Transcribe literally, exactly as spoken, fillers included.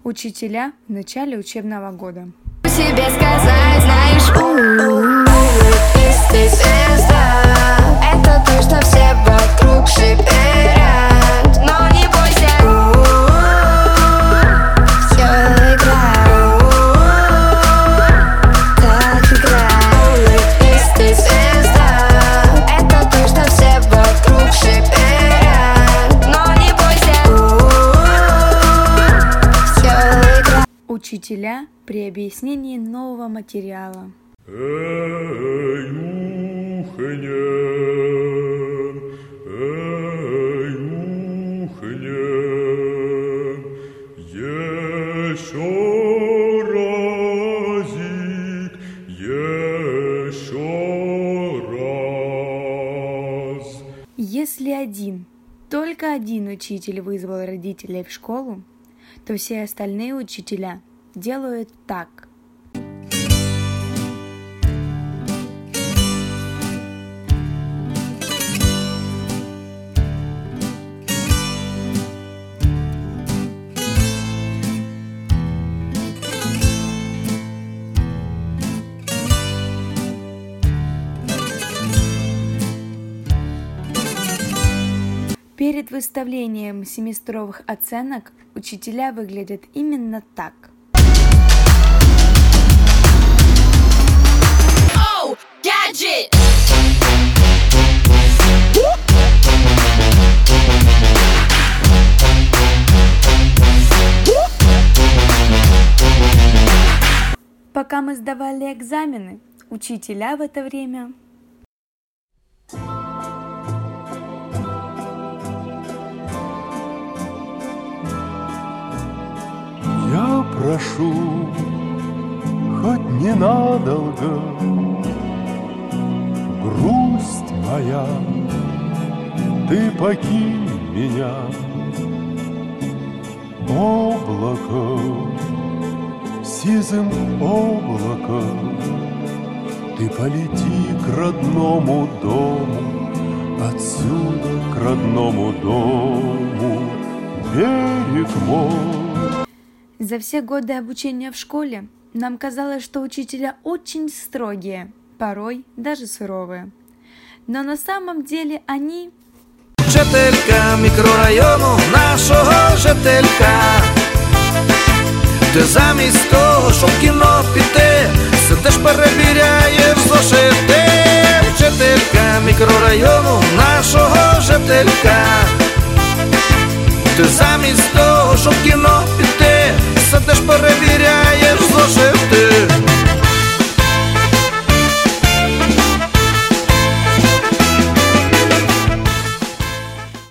Учителя в начале учебного года. Тебе сказать, знаешь, у-у-у, ты звезда. Это то, что все вокруг шиперят. Но не бойся, у-у-у, всё игра, у-у-у, так играй. Ты звезда. Это то, что все вокруг шиперят. Но не бойся, у-у-у, всё игра. Учителя при объяснении нового материала. Эй, ухнем, эй, ухнем, еще разик, еще раз. Если один, только один учитель вызвал родителей в школу, то все остальные учителя делают так. Перед выставлением семестровых оценок учителя выглядят именно так. Oh, gadget! Пока мы сдавали экзамены, учителя в это время Я прошу, хоть ненадолго, грусть моя, ты покинь меня, облако, сизым облаком, ты полети к родному дому, отсюда к родному дому, берег мой. За все годы обучения в школе нам казалось, что учителя очень строгие, порой даже суровые. Но на самом деле они... Жителька мікрорайону нашого жителька. Ти замість того, щоб в кіно піти, сидиш перевіряєш зошити. Жителька мікрорайону нашого жителька. Ти замість того, щоб в кіно